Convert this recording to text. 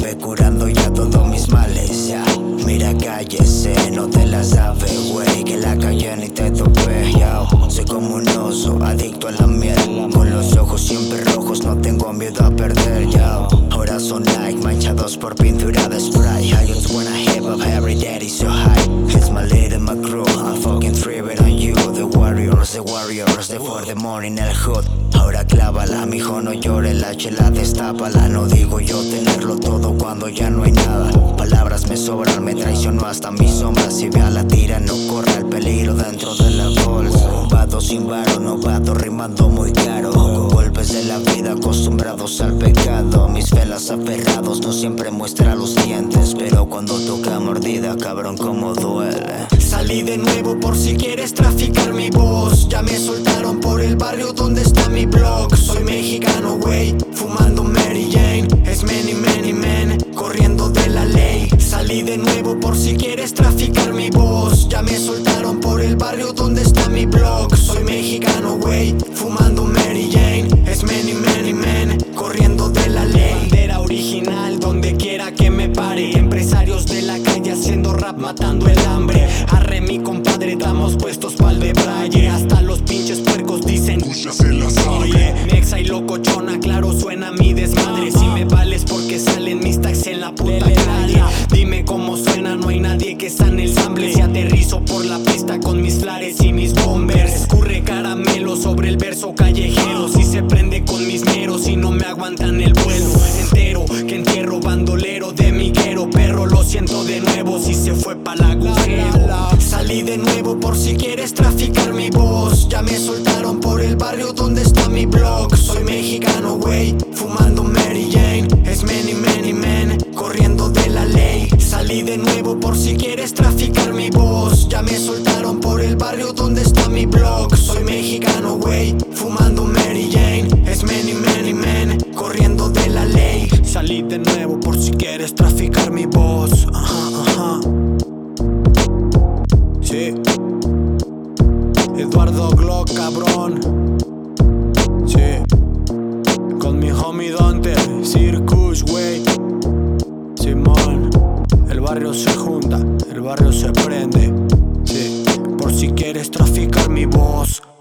Estuve curando ya todos mis males, ya. Mira, cállese, no te la sabes, güey, que la calle ni te topé, ya. Soy como un oso, adicto a la miel, con los ojos siempre rojos, no tengo miedo a perder, ya. Ahora son Nike, manchados por pintura de spray. I just wanna hip hop every day, it's so high. It's my lead and my crew, I'm fucking thriving on you. The warriors, the for the morning, el hood. Ahora clávala, mijo, no llores, la chela destápala. No digo yo tenerlo todo cuando ya no hay nada. Palabras me sobran, me traicionó hasta mi sombra. Si ve a la tira, no corra el peligro dentro de la bolsa. Vato sin varo, novato, rimando muy caro. Con golpes de la vida, acostumbrados al pecado. Mis velas aferrados, no siempre muestra los dientes, pero cuando toca mordida, cabrón, como duele. Salí de nuevo por si quieres traficar mi voz. Ya me soltaron por el barrio donde está mi blog. Soy mexicano, wey, fumando Mary Jane. Es many, many men, corriendo de la ley. Salí de nuevo por si quieres traficar mi voz. Ya me soltaron por el barrio donde está mi blog. Soy mexicano, wey, fumando Mary Jane. Es many, many men, corriendo de la ley. Bandera original donde quiera que me pare. Empresarios de la calle haciendo rap, matando el hambre. Arre mi compadre, damos puestos pa'l de braille. Hasta los pinches puercos dicen oye, mi exa y locochona, claro suena mi desmadre. Si me vales porque salen mis tags en la puta calle. Dime cómo suena, no hay nadie que sane el sample. Si aterrizo por la pista con mis flares y mis bombers. Escurre caramelo sobre el verso callejero. Si se prende con mis meros y no me aguantan el vuelo entero, que entierro bandolero de miguero. Perro, lo siento de nuevo si se fue pa' la agujero. Salí de nuevo por si quieres traficar mi voz. Ya me soltaron por el barrio donde está mi blog. Soy mexicano, wey, fumando Mary Jane. Es many, many men, corriendo de la ley. Salí de nuevo por si quieres traficar mi voz. Ya me soltaron por el barrio donde está mi blog. Soy mexicano, wey, fumando Mary Jane. Es many, many men, corriendo de la ley. Salí de nuevo por si quieres traficar mi voz. Ajá. Sí. Eduardo Glock, cabrón. Sí. Con mi homie Dante, Circus, wey. Simón. El barrio se junta, el barrio se prende. Sí. Por si quieres traficar mi voz.